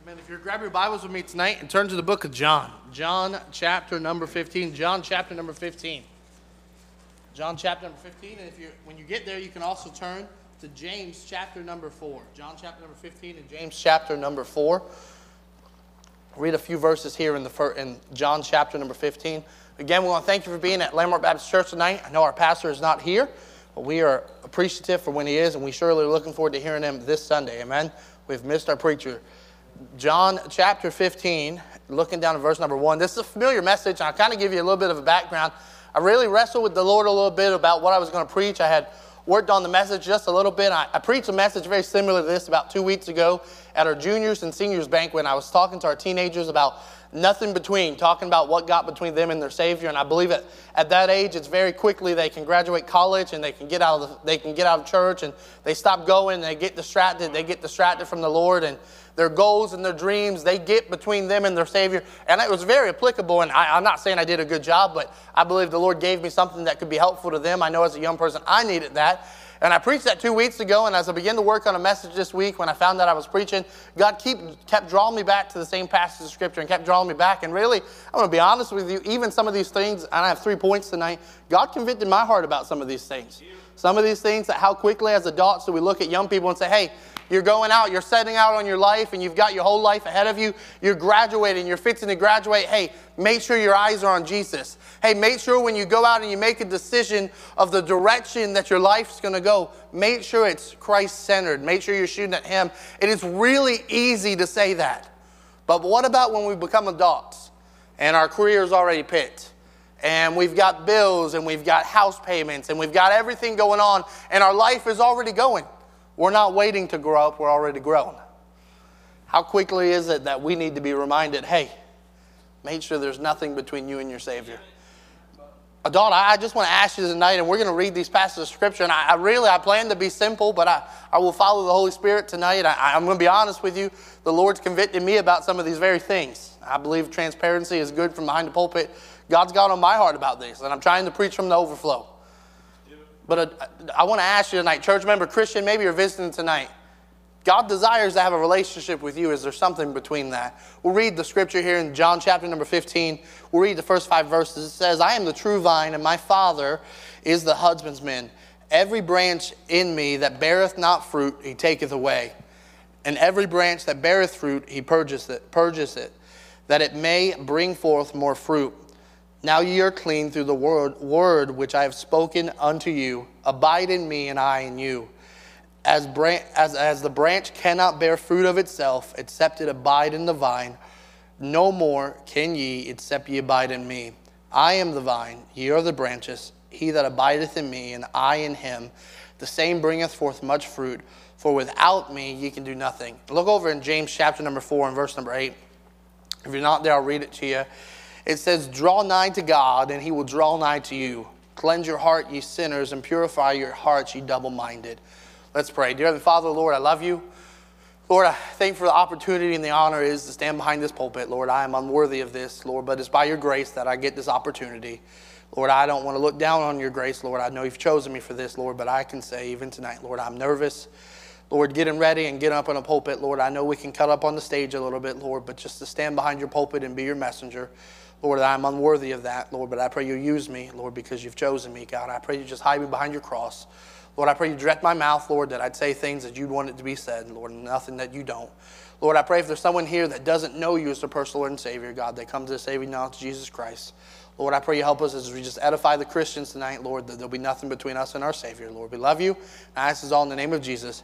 Amen. If you grab your Bibles with me tonight and turn to the book of John. John chapter number 15. John chapter number 15. John chapter number 15. And when you get there, you can also turn to James chapter number 4. John chapter number 15 and James chapter number 4. Read a few verses here in John chapter number 15. Again, we want to thank you for being at Landmark Baptist Church tonight. I know our pastor is not here, but we are appreciative for when he is, and we surely are looking forward to hearing him this Sunday. Amen. We've missed our preacher. John chapter 15, looking down at verse number 1. This is a familiar message, and I'll kind of give you a little bit of a background. I really wrestled with the Lord a little bit about what I was going to preach. I had worked on the message just a little bit. I preached a message very similar to this about 2 weeks ago at our juniors and seniors banquet. And I was talking to our teenagers about nothing between, talking about what got between them and their Savior. And I believe at that age, it's very quickly they can graduate college and they can get out of church and they stop going and they get distracted. They get distracted from the Lord and their goals and their dreams, they get between them and their Savior. And it was very applicable, and I'm not saying I did a good job, but I believe the Lord gave me something that could be helpful to them. I know as a young person, I needed that. And I preached that 2 weeks ago, and as I began to work on a message this week, when I found out I was preaching, God kept drawing me back to the same passage of Scripture and kept drawing me back. And really, I'm going to be honest with you, even some of these things, and I have 3 points tonight, God convicted my heart about some of these things. Some of these things that how quickly as adults do we look at young people and say, hey, you're going out, you're setting out on your life, and you've got your whole life ahead of you. You're graduating, you're fixing to graduate. Hey, make sure your eyes are on Jesus. Hey, make sure when you go out and you make a decision of the direction that your life's going to go, make sure it's Christ-centered. Make sure you're shooting at Him. It is really easy to say that. But what about when we become adults and our career's already picked? And we've got bills and we've got house payments and we've got everything going on and our life is already going. We're not waiting to grow up, we're already grown. How quickly is it that we need to be reminded, hey, make sure there's nothing between you and your Savior. Adult, I just want to ask you tonight, and we're going to read these passages of Scripture, and I plan to be simple, but I will follow the Holy Spirit tonight. I'm going to be honest with you. The Lord's convicted me about some of these very things. I believe transparency is good from behind the pulpit. God's got on my heart about this, and I'm trying to preach from the overflow. But I want to ask you tonight, church member, Christian, maybe you're visiting tonight. God desires to have a relationship with you. Is there something between that? We'll read the scripture here in John chapter number 15. We'll read the first 5 verses. It says, I am the true vine, and my Father is the husbandman. Every branch in me that beareth not fruit, He taketh away. And every branch that beareth fruit, He purgeth it, that it may bring forth more fruit. Now ye are clean through the word which I have spoken unto you. Abide in me, and I in you. As the branch cannot bear fruit of itself, except it abide in the vine, no more can ye, except ye abide in me. I am the vine, ye are the branches. He that abideth in me, and I in him, the same bringeth forth much fruit. For without me ye can do nothing. Look over in James chapter number 4 and verse number 8. If you're not there, I'll read it to you. It says, draw nigh to God, and He will draw nigh to you. Cleanse your heart, ye sinners, and purify your hearts, ye double-minded. Let's pray. Dear Heavenly Father, Lord, I love you. Lord, I thank you for the opportunity and the honor it is to stand behind this pulpit. Lord, I am unworthy of this, Lord, but it's by your grace that I get this opportunity. Lord, I don't want to look down on your grace, Lord. I know you've chosen me for this, Lord, but I can say even tonight, Lord, I'm nervous. Lord, getting ready and getting up on a pulpit, Lord, I know we can cut up on the stage a little bit, Lord, but just to stand behind your pulpit and be your messenger, Lord, I'm unworthy of that, Lord, but I pray you use me, Lord, because you've chosen me, God. I pray you just hide me behind your cross. Lord, I pray you direct my mouth, Lord, that I'd say things that you'd want it to be said, Lord, and nothing that you don't. Lord, I pray if there's someone here that doesn't know you as their personal Lord and Savior, God, they come to the saving knowledge of Jesus Christ. Lord, I pray you help us as we just edify the Christians tonight, Lord, that there'll be nothing between us and our Savior. Lord, we love you. And I ask this all in the name of Jesus.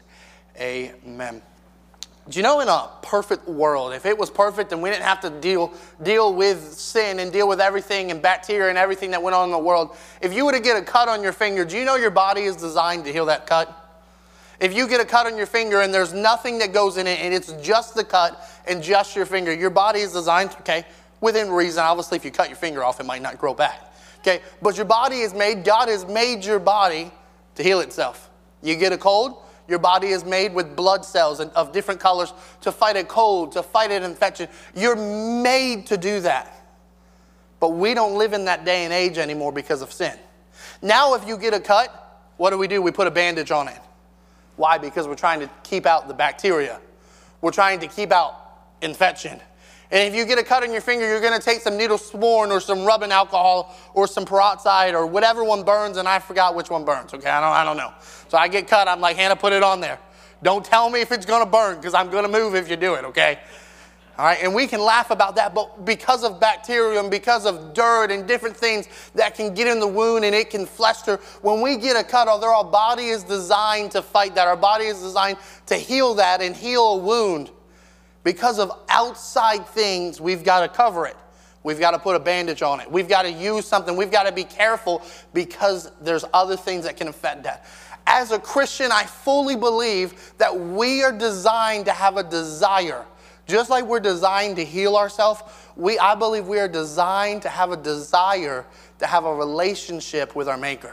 Amen. Do you know in a perfect world, if it was perfect and we didn't have to deal with sin and deal with everything and bacteria and everything that went on in the world, if you were to get a cut on your finger, do you know your body is designed to heal that cut? If you get a cut on your finger and there's nothing that goes in it and it's just the cut and just your finger, your body is designed, okay, within reason. Obviously, if you cut your finger off, it might not grow back. Okay, but your body is made, God has made your body to heal itself. You get a cold, your body is made with blood cells of different colors to fight a cold, to fight an infection. You're made to do that. But we don't live in that day and age anymore because of sin. Now if you get a cut, what do? We put a bandage on it. Why? Because we're trying to keep out the bacteria. We're trying to keep out infection. And if you get a cut on your finger, you're going to take some Neosporin or some rubbing alcohol or some peroxide or whatever one burns, and I forgot which one burns, okay? I don't know. So I get cut, I'm like, Hannah, put it on there. Don't tell me if it's going to burn, because I'm going to move if you do it, okay? All right, and we can laugh about that, but because of bacteria and because of dirt and different things that can get in the wound and it can fester, when we get a cut, although our body is designed to fight that, our body is designed to heal that and heal a wound, because of outside things, we've got to cover it. We've got to put a bandage on it. We've got to use something. We've got to be careful because there's other things that can affect that. As a Christian, I fully believe that we are designed to have a desire. Just like we're designed to heal ourselves, I believe we are designed to have a desire to have a relationship with our Maker.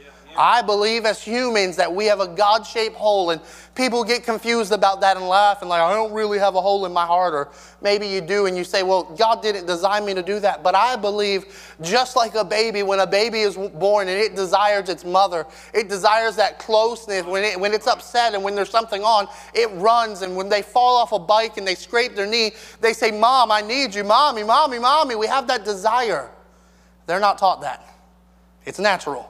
I believe as humans that we have a God-shaped hole, and people get confused about that and laugh and like, I don't really have a hole in my heart, or maybe you do and you say, well, God didn't design me to do that. But I believe just like a baby, when a baby is born and it desires its mother, it desires that closeness. When it's upset and when there's something on, it runs, and when they fall off a bike and they scrape their knee, they say, Mom, I need you, Mommy, Mommy, Mommy. We have that desire. They're not taught that. It's natural.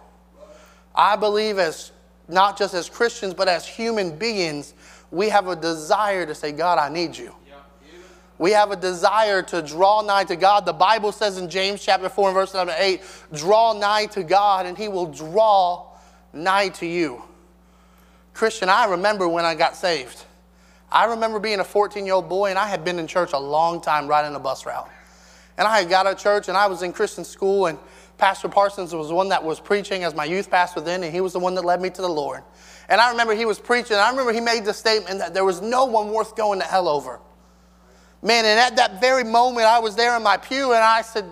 I believe not just as Christians, but as human beings, we have a desire to say, God, I need you. We have a desire to draw nigh to God. The Bible says in James chapter 4 and verse number 8, draw nigh to God and he will draw nigh to you. Christian, I remember when I got saved. I remember being a 14-year-old boy, and I had been in church a long time riding a bus route. And I had got out of church, and I was in Christian school, and Pastor Parsons was the one that was preaching as my youth pastor then, and he was the one that led me to the Lord. And I remember he was preaching, and I remember he made the statement that there was no one worth going to hell over. Man, and at that very moment, I was there in my pew, and I said,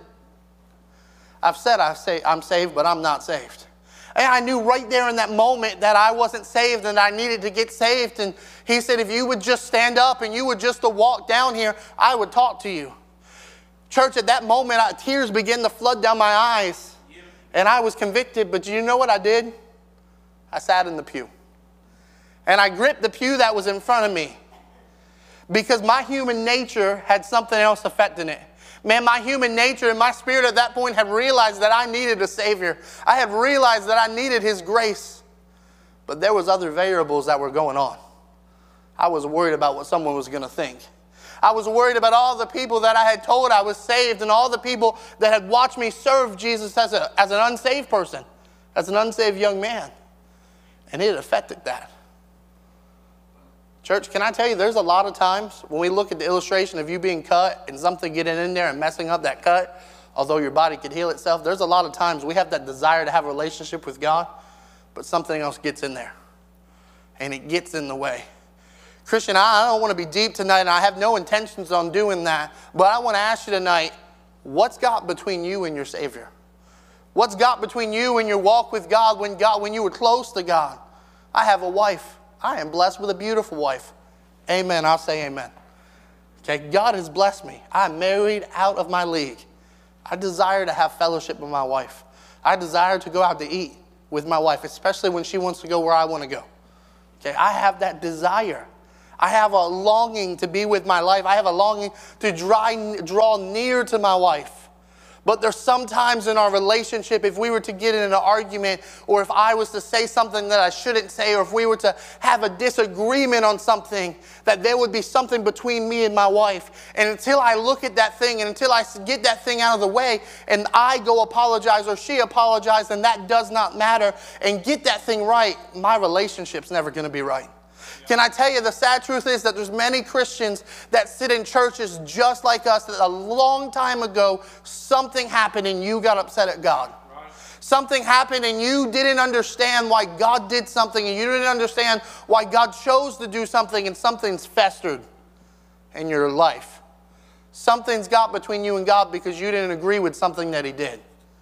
I'm saved, but I'm not saved. And I knew right there in that moment that I wasn't saved and I needed to get saved. And he said, if you would just stand up and you would just walk down here, I would talk to you. Church, at that moment, tears began to flood down my eyes, and I was convicted. But you know what I did? I sat in the pew, and I gripped the pew that was in front of me, because my human nature had something else affecting it. Man, my human nature and my spirit at that point had realized that I needed a Savior. I had realized that I needed His grace, but there was other variables that were going on. I was worried about what someone was going to think. I was worried about all the people that I had told I was saved, and all the people that had watched me serve Jesus as an unsaved person, as an unsaved young man. And it affected that. Church, can I tell you, there's a lot of times when we look at the illustration of you being cut and something getting in there and messing up that cut, although your body could heal itself, there's a lot of times we have that desire to have a relationship with God, but something else gets in there, and it gets in the way. Christian, I don't want to be deep tonight, and I have no intentions on doing that. But I want to ask you tonight, what's got between you and your Savior? What's got between you and your walk with God when you were close to God? I have a wife. I am blessed with a beautiful wife. Amen. I'll say amen. Okay, God has blessed me. I'm married out of my league. I desire to have fellowship with my wife. I desire to go out to eat with my wife, especially when she wants to go where I want to go. Okay, I have that desire. I have a longing to be with my life. I have a longing to draw near to my wife. But there's sometimes in our relationship, if we were to get in an argument, or if I was to say something that I shouldn't say, or if we were to have a disagreement on something, that there would be something between me and my wife. And until I look at that thing, and until I get that thing out of the way, and I go apologize or she apologize, and that does not matter, and get that thing right, my relationship's never going to be right. Can I tell you, the sad truth is that there's many Christians that sit in churches just like us, that a long time ago, something happened and you got upset at God. Something happened and you didn't understand why God did something, and you didn't understand why God chose to do something, and something's festered in your life. Something's got between you and God because you didn't agree with something that He did.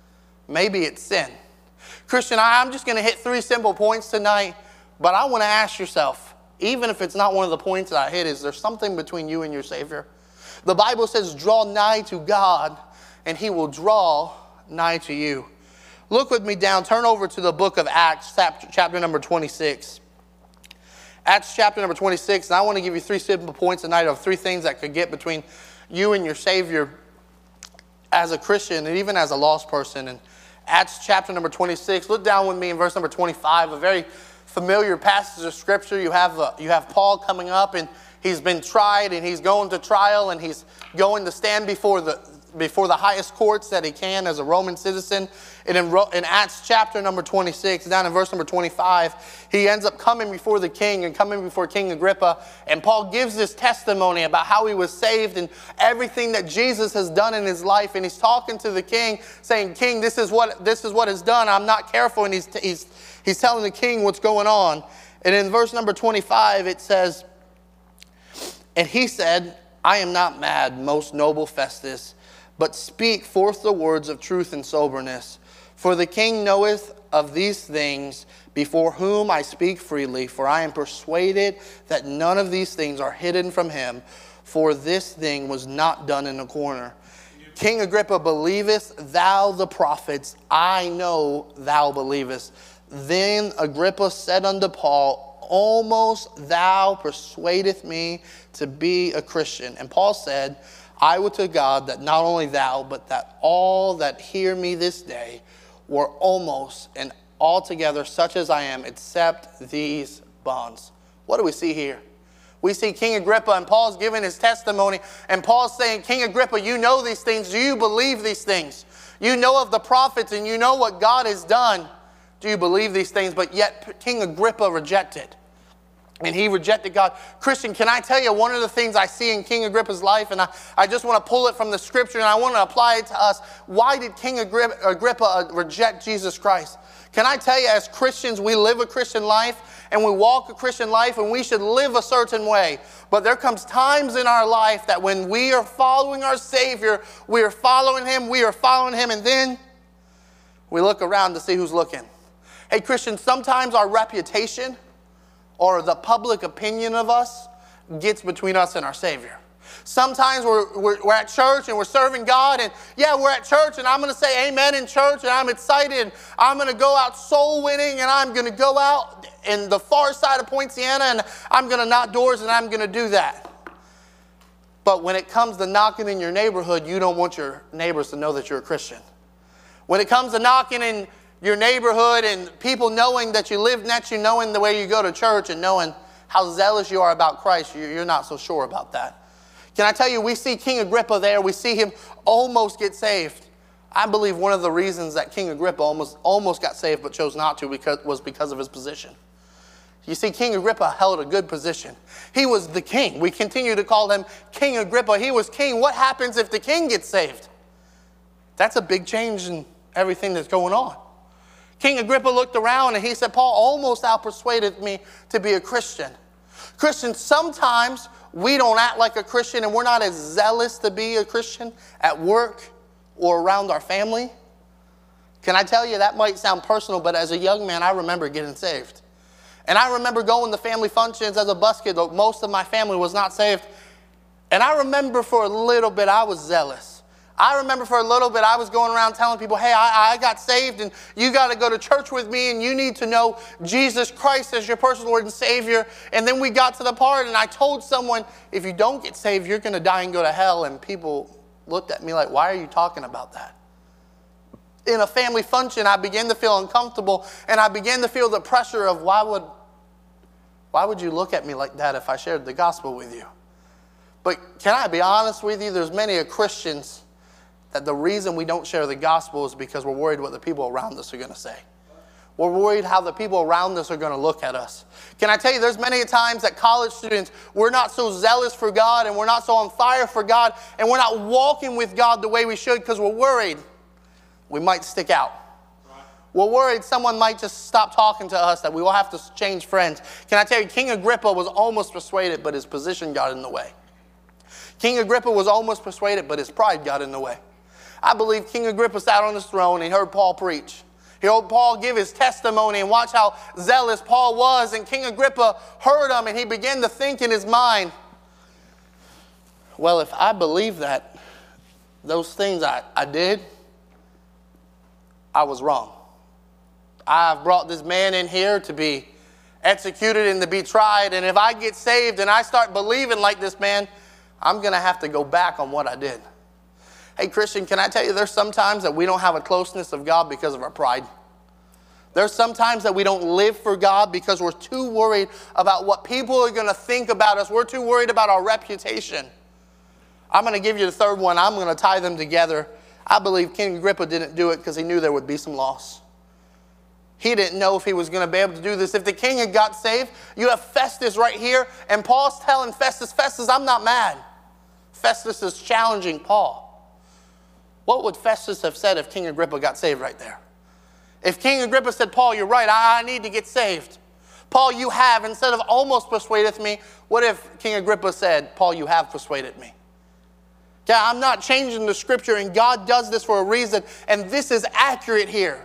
Maybe it's sin. Christian, I'm just going to hit 3 simple points tonight, but I want to ask yourself, even if it's not one of the points that I hit, is there something between you and your Savior? The Bible says, draw nigh to God, and He will draw nigh to you. Look with me down. Turn over to the book of Acts, chapter number 26. Acts chapter number 26, and I want to give you 3 simple points tonight of 3 things that could get between you and your Savior as a Christian and even as a lost person. And Acts chapter number 26, look down with me in verse number 25, a very familiar passage of Scripture. You have Paul coming up, and he's been tried, and he's going to trial, and he's going to stand before the highest courts that he can as a Roman citizen. And in Acts chapter number 26, down in verse number 25, he ends up coming before the king and coming before King Agrippa. And Paul gives this testimony about how he was saved and everything that Jesus has done in his life. And he's talking to the king, saying, "King, this is what is done. I'm not careful." And he's telling the king what's going on. And in verse number 25, it says, "And he said, I am not mad, most noble Festus, but speak forth the words of truth and soberness. For the king knoweth of these things, before whom I speak freely. For I am persuaded that none of these things are hidden from him. For this thing was not done in a corner. King Agrippa, believest thou the prophets? I know thou believest. Then Agrippa said unto Paul, Almost thou persuadest me to be a Christian. And Paul said, I would to God that not only thou, but that all that hear me this day were almost and altogether such as I am, except these bonds." What do we see here? We see King Agrippa, and Paul's giving his testimony, and Paul's saying, King Agrippa, you know these things. Do you believe these things? You know of the prophets, and you know what God has done. Do you believe these things? But yet King Agrippa rejected. And he rejected God. Christian, can I tell you one of the things I see in King Agrippa's life, and I just want to pull it from the Scripture, and I want to apply it to us. Why did King Agrippa reject Jesus Christ? Can I tell you, as Christians, we live a Christian life, and we walk a Christian life, and we should live a certain way. But there comes times in our life that when we are following our Savior, we are following Him, and then we look around to see who's looking. Hey, Christians, sometimes our reputation or the public opinion of us gets between us and our Savior. Sometimes we're at church and we're serving God, and yeah, we're at church, and I'm going to say amen in church, and I'm excited, and I'm going to go out soul winning, and I'm going to go out in the far side of Poinciana, and I'm going to knock doors, and I'm going to do that. But when it comes to knocking in your neighborhood, you don't want your neighbors to know that you're a Christian. When it comes to knocking in your neighborhood and people knowing that you live next to you, knowing the way you go to church and knowing how zealous you are about Christ, you're not so sure about that. Can I tell you, we see King Agrippa there. We see him almost get saved. I believe one of the reasons that King Agrippa almost got saved but chose not to was because of his position. You see, King Agrippa held a good position. He was the king. We continue to call him King Agrippa. He was king. What happens if the king gets saved? That's a big change in everything that's going on. King Agrippa looked around and he said, Paul almost outpersuaded me to be a Christian. Christians, sometimes we don't act like a Christian and we're not as zealous to be a Christian at work or around our family. Can I tell you, that might sound personal, but as a young man, I remember getting saved. And I remember going to family functions as a bus kid, though most of my family was not saved. And I remember for a little bit, I was zealous. I remember for a little bit, I was going around telling people, hey, I got saved, and you got to go to church with me, and you need to know Jesus Christ as your personal Lord and Savior. And then we got to the part, and I told someone, if you don't get saved, you're going to die and go to hell. And people looked at me like, why are you talking about that? In a family function, I began to feel uncomfortable, and I began to feel the pressure of why would you look at me like that if I shared the gospel with you? But can I be honest with you? There's many Christians that the reason we don't share the gospel is because we're worried what the people around us are going to say. We're worried how the people around us are going to look at us. Can I tell you, there's many times that college students, we're not so zealous for God, and we're not so on fire for God, and we're not walking with God the way we should because we're worried we might stick out. We're worried someone might just stop talking to us, that we will have to change friends. Can I tell you, King Agrippa was almost persuaded, but his position got in the way. King Agrippa was almost persuaded, but his pride got in the way. I believe King Agrippa sat on his throne and he heard Paul preach. He heard Paul give his testimony and watch how zealous Paul was. And King Agrippa heard him and he began to think in his mind, well, if I believe that those things I did, I was wrong. I've brought this man in here to be executed and to be tried. And if I get saved and I start believing like this man, I'm going to have to go back on what I did. Hey, Christian, can I tell you there's sometimes that we don't have a closeness of God because of our pride. There's sometimes that we don't live for God because we're too worried about what people are going to think about us. We're too worried about our reputation. I'm going to give you the third one. I'm going to tie them together. I believe King Agrippa didn't do it because he knew there would be some loss. He didn't know if he was going to be able to do this. If the king had got saved, you have Festus right here, and Paul's telling Festus, Festus, I'm not mad. Festus is challenging Paul. What would Festus have said if King Agrippa got saved right there? If King Agrippa said, Paul, you're right, I need to get saved. Paul, you have, instead of almost persuaded me, what if King Agrippa said, Paul, you have persuaded me? Yeah, I'm not changing the scripture, and God does this for a reason, and this is accurate here.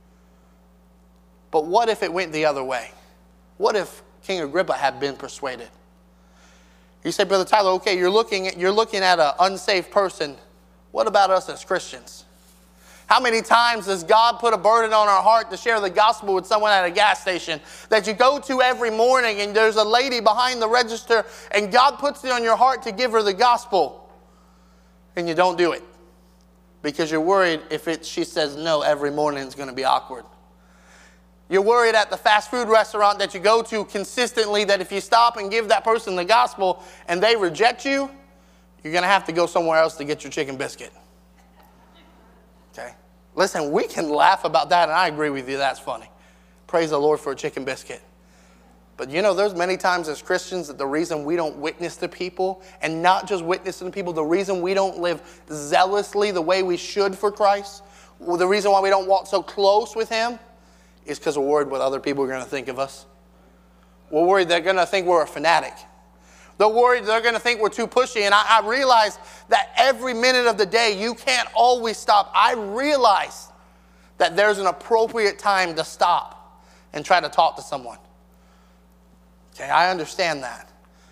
But what if it went the other way? What if King Agrippa had been persuaded? You say, Brother Tyler, okay, you're looking at an unsaved person. What about us as Christians? How many times does God put a burden on our heart to share the gospel with someone at a gas station that you go to every morning, and there's a lady behind the register and God puts it on your heart to give her the gospel, and you don't do it because you're worried if she says no every morning it's going to be awkward. You're worried at the fast food restaurant that you go to consistently that if you stop and give that person the gospel and they reject you, you're going to have to go somewhere else to get your chicken biscuit. Okay? Listen, we can laugh about that, and I agree with you. That's funny. Praise the Lord for a chicken biscuit. But you know, there's many times as Christians that the reason we don't witness to people, and not just witnessing to people, the reason we don't live zealously the way we should for Christ, the reason why we don't walk so close with Him, is because we're worried what other people are going to think of us. We're worried they're going to think we're a fanatic. They're worried they're going to think we're too pushy. And I realize that every minute of the day, you can't always stop. I realize that there's an appropriate time to stop and try to talk to someone. Okay, I understand that.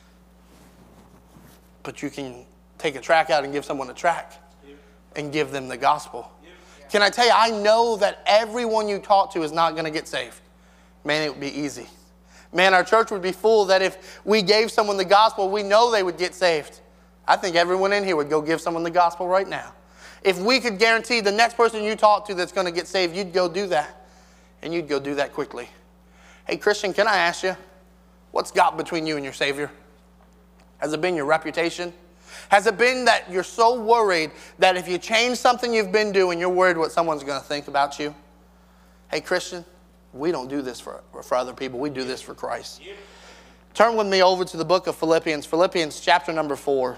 But you can take a track out and give someone a track and give them the gospel. Can I tell you, I know that everyone you talk to is not going to get saved. Man, it would be easy. Man, our church would be full that if we gave someone the gospel, we know they would get saved. I think everyone in here would go give someone the gospel right now. If we could guarantee the next person you talk to that's going to get saved, you'd go do that. And you'd go do that quickly. Hey, Christian, can I ask you, what's got between you and your Savior? Has it been your reputation? Has it been that you're so worried that if you change something you've been doing, you're worried what someone's going to think about you? Hey, Christian, we don't do this for other people. We do this for Christ. Turn with me over to the book of Philippians. Philippians chapter number 4.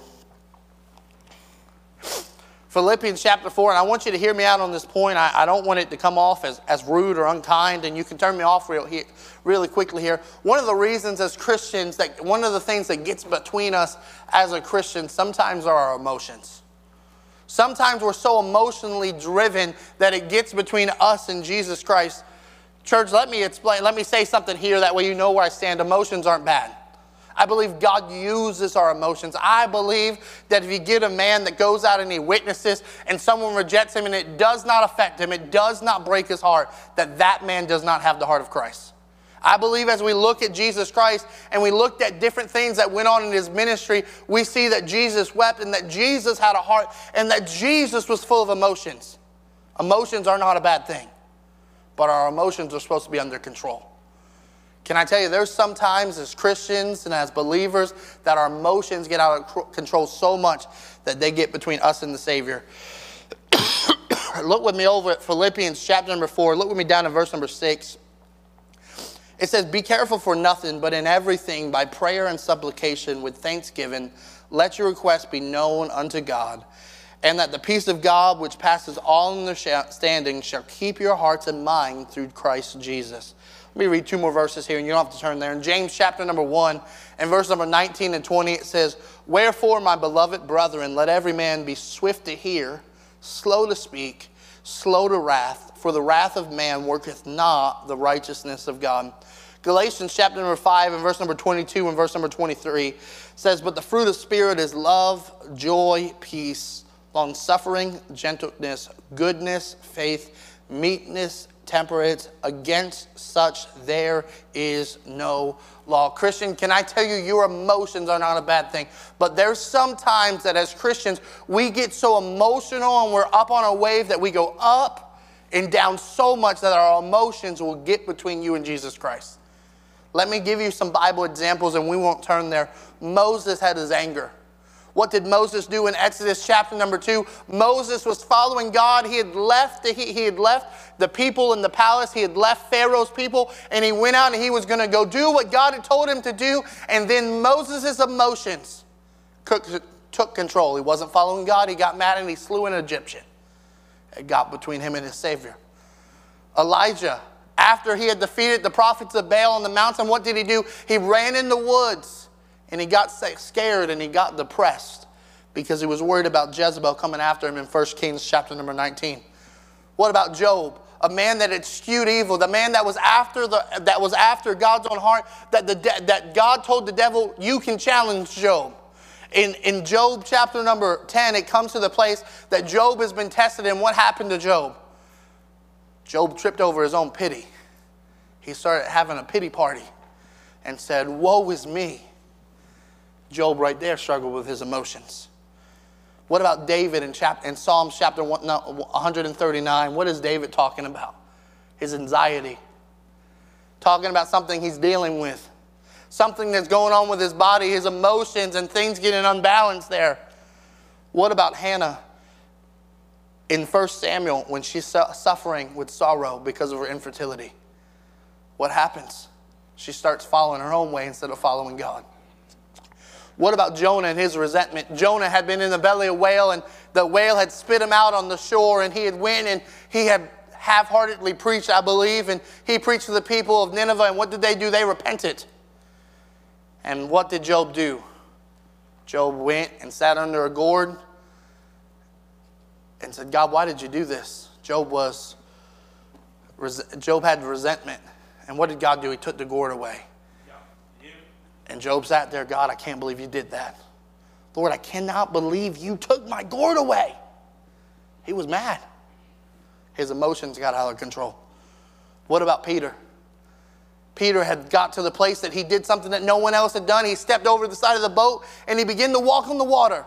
Philippians chapter 4, and I want you to hear me out on this point. I don't want it to come off as rude or unkind, and you can turn me off really quickly here. One of the reasons as Christians, one of the things that gets between us as a Christian sometimes are our emotions. Sometimes we're so emotionally driven that it gets between us and Jesus Christ. Church, let me say something here, that way you know where I stand. Emotions aren't bad. I believe God uses our emotions. I believe that if you get a man that goes out and he witnesses and someone rejects him and it does not affect him, it does not break his heart, that man does not have the heart of Christ. I believe as we look at Jesus Christ and we looked at different things that went on in his ministry, we see that Jesus wept and that Jesus had a heart and that Jesus was full of emotions. Emotions are not a bad thing, but our emotions are supposed to be under control. Can I tell you, there's sometimes as Christians and as believers that our emotions get out of control so much that they get between us and the Savior. Look with me over at Philippians chapter number 4. Look with me down in verse number 6. It says, "Be careful for nothing, but in everything by prayer and supplication with thanksgiving, let your requests be known unto God. And that the peace of God, which passes all understanding, shall keep your hearts and mind through Christ Jesus." Let me read two more verses here, and you don't have to turn there. In James chapter number 1, and verse number 19 and 20, it says, "Wherefore, my beloved brethren, let every man be swift to hear, slow to speak, slow to wrath, for the wrath of man worketh not the righteousness of God." Galatians chapter number 5, and verse number 22 and verse number 23 says, "But the fruit of Spirit is love, joy, peace, long-suffering, gentleness, goodness, faith, meekness, temperate. Against such there is no law. Christian, can I tell you, your emotions are not a bad thing. But there's some times that as Christians, we get so emotional and we're up on a wave that we go up and down so much that our emotions will get between you and Jesus Christ. Let me give you some Bible examples and we won't turn there. Moses had his anger. What did Moses do in Exodus chapter number 2? Moses was following God. He had left the people in the palace. He had left Pharaoh's people, and he went out and he was going to go do what God had told him to do. And then Moses' emotions took control. He wasn't following God. He got mad and he slew an Egyptian. It got between him and his Savior. Elijah, after he had defeated the prophets of Baal on the mountain, what did he do? He ran in the woods. And he got scared and he got depressed because he was worried about Jezebel coming after him in 1 Kings chapter number 19. What about Job? A man that had skewed evil, the man that was after God's own heart, that God told the devil, you can challenge Job. In Job chapter number 10, it comes to the place that Job has been tested, and what happened to Job? Job tripped over his own pity. He started having a pity party and said, woe is me. Job right there struggled with his emotions. What about David in Psalms chapter 139? What is David talking about? His anxiety. Talking about something he's dealing with. Something that's going on with his body, his emotions, and things getting unbalanced there. What about Hannah in 1 Samuel when she's suffering with sorrow because of her infertility? What happens? She starts following her own way instead of following God. What about Jonah and his resentment? Jonah had been in the belly of a whale, and the whale had spit him out on the shore, and he had went and he had half-heartedly preached, I believe, and he preached to the people of Nineveh, and what did they do? They repented. And what did Job do? Job went and sat under a gourd and said, God, why did you do this? Job had resentment. And what did God do? He took the gourd away. And Job sat there, God, I can't believe you did that. Lord, I cannot believe you took my gourd away. He was mad. His emotions got out of control. What about Peter? Peter had got to the place that he did something that no one else had done. He stepped over the side of the boat and he began to walk on the water.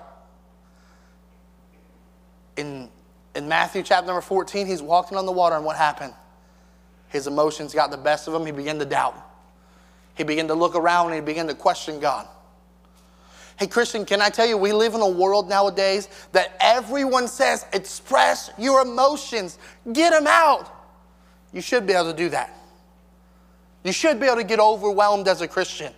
In Matthew chapter number 14, he's walking on the water, and what happened? His emotions got the best of him. He began to doubt. He began to look around and he began to question God. Hey, Christian, can I tell you, we live in a world nowadays that everyone says, express your emotions. Get them out. You should be able to do that. You should be able to get overwhelmed as a Christian.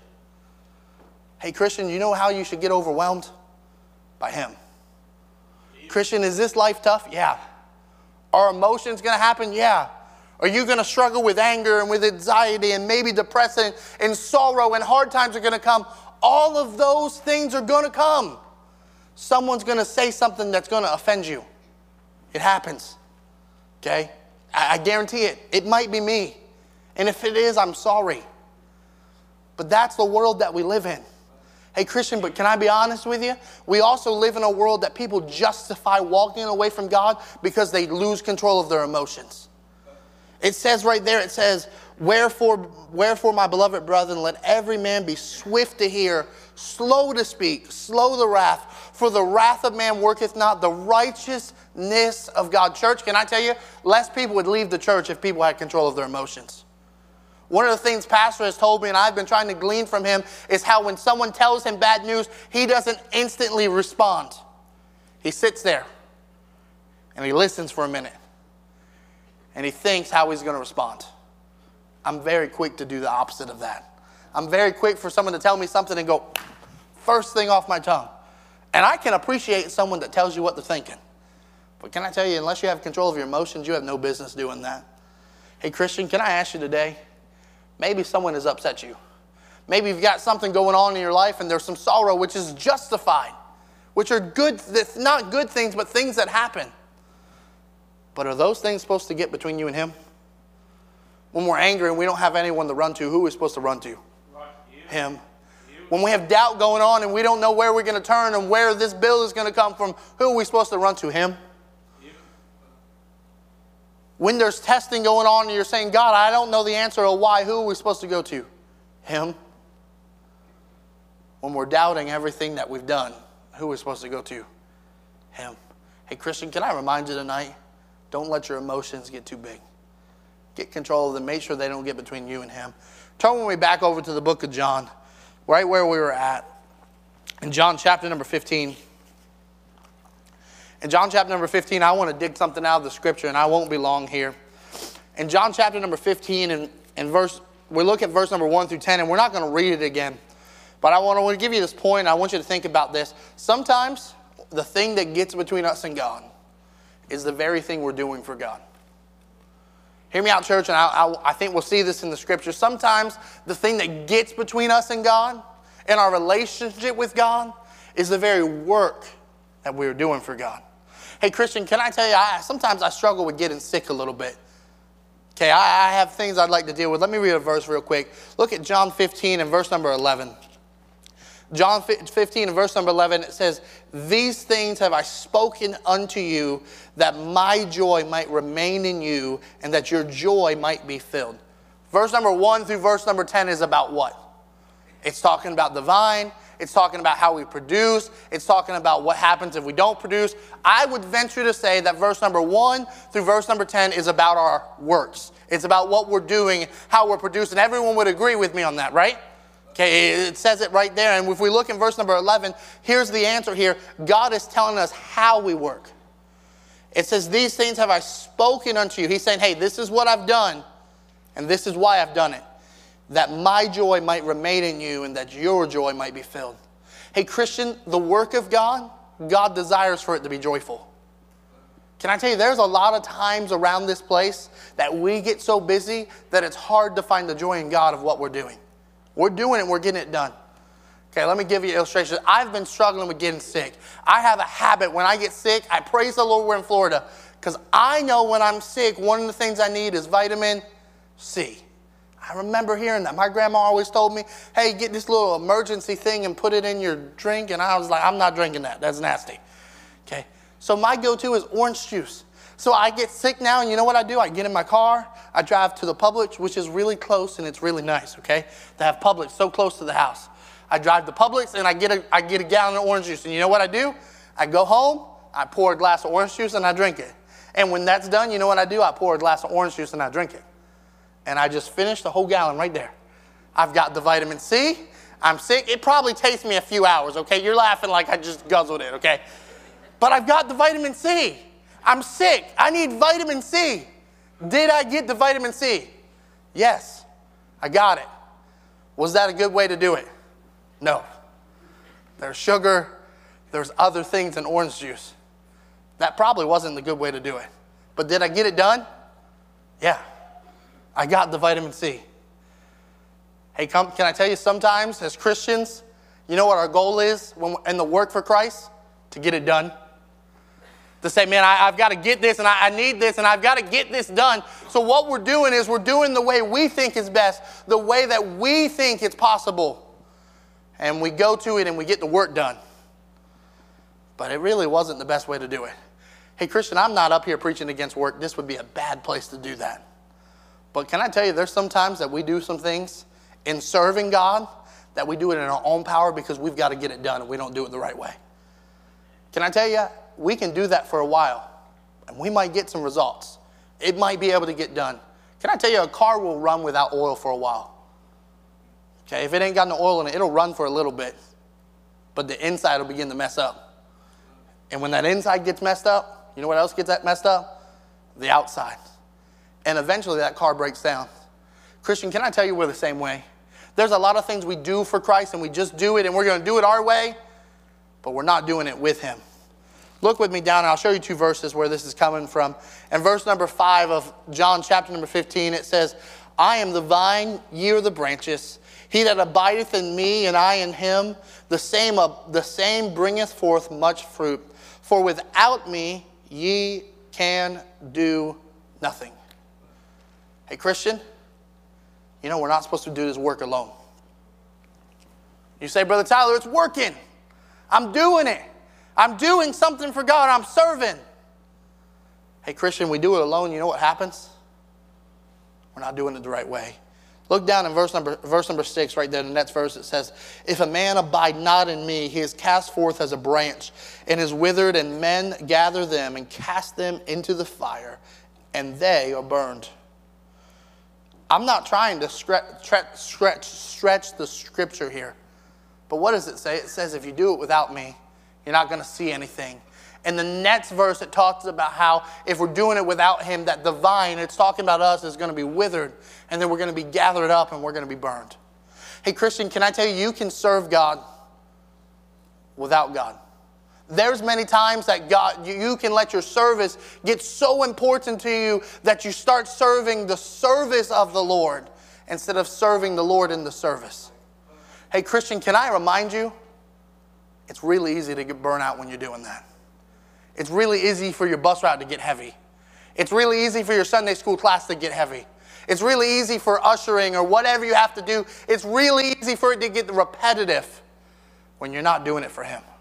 Hey, Christian, you know how you should get overwhelmed? By Him. Christian, is this life tough? Yeah. Are emotions going to happen? Yeah. Are you going to struggle with anger and with anxiety and maybe depression and sorrow, and hard times are going to come? All of those things are going to come. Someone's going to say something that's going to offend you. It happens. Okay? I guarantee it. It might be me. And if it is, I'm sorry. But that's the world that we live in. Hey, Christian, but can I be honest with you? We also live in a world that people justify walking away from God because they lose control of their emotions. It says right there, it says, Wherefore, my beloved brethren, let every man be swift to hear, slow to speak, slow to wrath. For the wrath of man worketh not the righteousness of God. Church, can I tell you, less people would leave the church if people had control of their emotions. One of the things Pastor has told me, and I've been trying to glean from him, is how when someone tells him bad news, he doesn't instantly respond. He sits there and he listens for a minute. And he thinks how he's going to respond. I'm very quick to do the opposite of that. I'm very quick for someone to tell me something and go, first thing off my tongue. And I can appreciate someone that tells you what they're thinking. But can I tell you, unless you have control of your emotions, you have no business doing that. Hey, Christian, can I ask you today, maybe someone has upset you. Maybe you've got something going on in your life and there's some sorrow which is justified, which are good, not good things, but things that happen. But are those things supposed to get between you and Him? When we're angry and we don't have anyone to run to, who are we supposed to run to? Him. When we have doubt going on and we don't know where we're going to turn and where this bill is going to come from, who are we supposed to run to? Him. When there's testing going on and you're saying, God, I don't know the answer or why, who are we supposed to go to? Him. When we're doubting everything that we've done, who are we supposed to go to? Him. Hey, Christian, can I remind you tonight, don't let your emotions get too big. Get control of them. Make sure they don't get between you and him. Turn with me back over to the book of John, right where we were at. In John chapter number 15. In John chapter number 15, I want to dig something out of the scripture, and I won't be long here. In John chapter number 15, we look at verse number 1 through 10, and we're not going to read it again. But I want to give you this point, and I want you to think about this. Sometimes the thing that gets between us and God is the very thing we're doing for God. Hear me out, church, and I think we'll see this in the scripture. Sometimes the thing that gets between us and God, in our relationship with God, is the very work that we're doing for God. Hey, Christian, can I tell you, sometimes I struggle with getting sick a little bit. Okay, I have things I'd like to deal with. Let me read a verse real quick. Look at John 15 and verse number 11. John 15 and verse number 11, it says, these things have I spoken unto you, that my joy might remain in you, and that your joy might be filled. Verse number 1 through verse number 10 is about what? It's talking about the vine. It's talking about how we produce. It's talking about what happens if we don't produce. I would venture to say that verse number 1 through verse number 10 is about our works. It's about what we're doing, how we're producing. Everyone would agree with me on that, right? Okay, it says it right there. And if we look in verse number 11, here's the answer here. God is telling us how we work. It says, these things have I spoken unto you. He's saying, hey, this is what I've done, and this is why I've done it. That my joy might remain in you and that your joy might be filled. Hey, Christian, the work of God, God desires for it to be joyful. Can I tell you, there's a lot of times around this place that we get so busy that it's hard to find the joy in God of what we're doing. We're doing it, we're getting it done. Okay, let me give you an illustration. I've been struggling with getting sick. I have a habit, when I get sick, I praise the Lord we're in Florida. Because I know when I'm sick, one of the things I need is vitamin C. I remember hearing that. My grandma always told me, hey, get this little emergency thing and put it in your drink. And I was like, I'm not drinking that. That's nasty. Okay. So my go-to is orange juice. So I get sick now, and you know what I do? I get in my car. I drive to the Publix, which is really close, and it's really nice, okay, to have Publix so close to the house. I drive to Publix, and I get a gallon of orange juice. And you know what I do? I go home, I pour a glass of orange juice, and I drink it. And when that's done, you know what I do? I pour a glass of orange juice, and I drink it. And I just finished the whole gallon right there. I've got the vitamin C. I'm sick. It probably takes me a few hours, okay? You're laughing like I just guzzled it, okay? But I've got the vitamin C. I'm sick. I need vitamin C. Did I get the vitamin C? Yes, I got it. Was that a good way to do it? No. There's sugar. There's other things in orange juice. That probably wasn't the good way to do it. But did I get it done? Yeah. I got the vitamin C. Hey, can I tell you, sometimes as Christians, you know what our goal is in the work for Christ? To get it done. To say, man, I've got to get this, and I need this, and I've got to get this done. So what we're doing is we're doing the way we think is best, the way that we think it's possible. And we go to it and we get the work done. But it really wasn't the best way to do it. Hey, Christian, I'm not up here preaching against work. This would be a bad place to do that. But can I tell you, there's some times that we do some things in serving God that we do it in our own power because we've got to get it done and we don't do it the right way. Can I tell you, we can do that for a while and we might get some results. It might be able to get done. Can I tell you, a car will run without oil for a while. Okay, if it ain't got no oil in it, it'll run for a little bit, but the inside will begin to mess up. And when that inside gets messed up, you know what else gets that messed up? The outside. And eventually that car breaks down. Christian, can I tell you we're the same way? There's a lot of things we do for Christ and we just do it and we're going to do it our way, but we're not doing it with him. Look with me down and I'll show you two verses where this is coming from. In verse number 5 of John chapter number 15, it says, I am the vine, ye are the branches. He that abideth in me and I in him, the same bringeth forth much fruit. For without me ye can do nothing. Hey, Christian, you know we're not supposed to do this work alone. You say, Brother Tyler, it's working. I'm doing it. I'm doing something for God. I'm serving. Hey, Christian, we do it alone. You know what happens? We're not doing it the right way. Look down in verse number 6 right there, the next verse. It says, if a man abide not in me, he is cast forth as a branch and is withered, and men gather them and cast them into the fire, and they are burned. I'm not trying to stretch the scripture here. But what does it say? It says if you do it without me, you're not going to see anything. And the next verse, it talks about how if we're doing it without him, that the vine, it's talking about us, is going to be withered, and then we're going to be gathered up and we're going to be burned. Hey, Christian, can I tell you, you can serve God without God. There's many times that God, you can let your service get so important to you that you start serving the service of the Lord instead of serving the Lord in the service. Hey, Christian, can I remind you, it's really easy to get burnt out when you're doing that. It's really easy for your bus route to get heavy. It's really easy for your Sunday school class to get heavy. It's really easy for ushering or whatever you have to do. It's really easy for it to get repetitive when you're not doing it for him.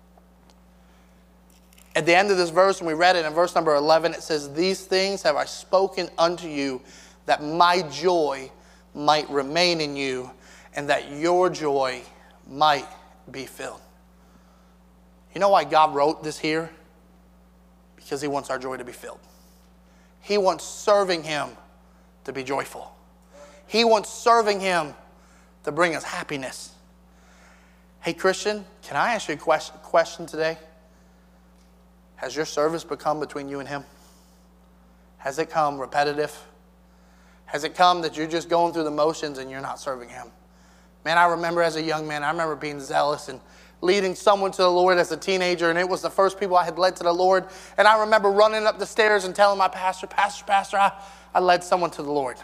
At the end of this verse, when we read it in verse number 11, it says, these things have I spoken unto you, that my joy might remain in you, and that your joy might be filled. You know why God wrote this here? Because he wants our joy to be filled. He wants serving him to be joyful. He wants serving him to bring us happiness. Hey, Christian, can I ask you a question today? Has your service become between you and him? Has it come repetitive? Has it come that you're just going through the motions and you're not serving him? Man, I remember as a young man, I remember being zealous and leading someone to the Lord as a teenager, and it was the first people I had led to the Lord. And I remember running up the stairs and telling my pastor, I led someone to the Lord.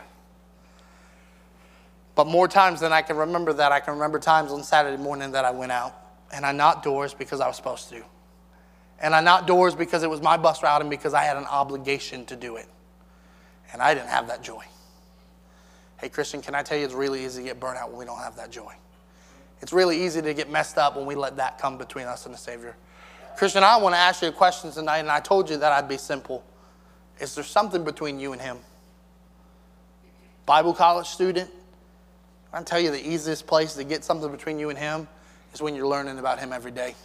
But more times than I can remember that, I can remember times on Saturday morning that I went out and I knocked doors because I was supposed to. And I knocked doors because it was my bus route and because I had an obligation to do it. And I didn't have that joy. Hey, Christian, can I tell you it's really easy to get burnt out when we don't have that joy. It's really easy to get messed up when we let that come between us and the Savior. Christian, I want to ask you a question tonight, and I told you that I'd be simple. Is there something between you and him? Bible college student, I tell you the easiest place to get something between you and him is when you're learning about him every day.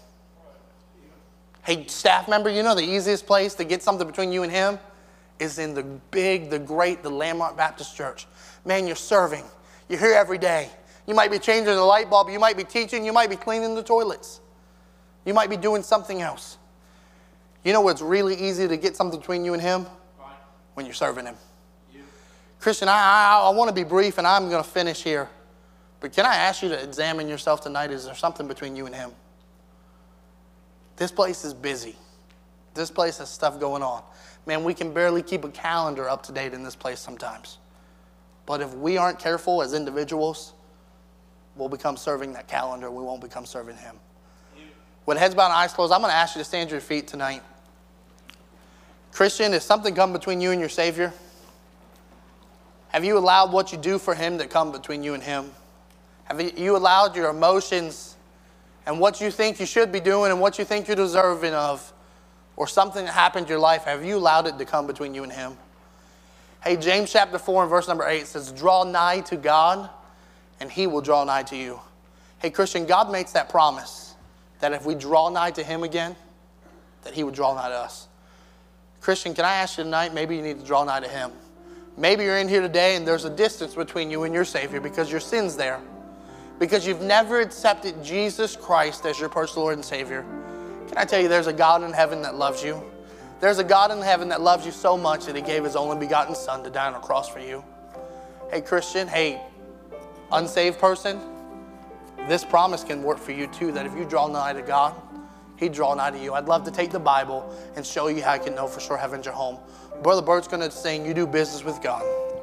Hey, staff member, you know the easiest place to get something between you and him is in the big, the great, the Landmark Baptist Church. Man, you're serving. You're here every day. You might be changing the light bulb. You might be teaching. You might be cleaning the toilets. You might be doing something else. You know what's really easy to get something between you and him? When you're serving him. Christian, I want to be brief, and I'm going to finish here. But can I ask you to examine yourself tonight? Is there something between you and him? This place is busy. This place has stuff going on. Man, we can barely keep a calendar up to date in this place sometimes. But if we aren't careful as individuals, we'll become serving that calendar. We won't become serving him. With heads bowed and eyes closed, I'm going to ask you to stand to your feet tonight. Christian, has something come between you and your Savior? Have you allowed what you do for him to come between you and him? Have you allowed your emotions and what you think you should be doing and what you think you're deserving of, or something that happened in your life, have you allowed it to come between you and him? Hey, James chapter 4 and verse number 8 says, draw nigh to God, and he will draw nigh to you. Hey, Christian, God makes that promise that if we draw nigh to him again, that he would draw nigh to us. Christian, can I ask you tonight, maybe you need to draw nigh to him. Maybe you're in here today and there's a distance between you and your Savior because your sin's there. Because you've never accepted Jesus Christ as your personal Lord and Savior. Can I tell you, there's a God in heaven that loves you. There's a God in heaven that loves you so much that he gave his only begotten Son to die on a cross for you. Hey, Christian, hey, unsaved person, this promise can work for you too, that if you draw nigh to God, he'd draw nigh to you. I'd love to take the Bible and show you how you can know for sure heaven's your home. Brother Bert's going to sing, You Do Business with God.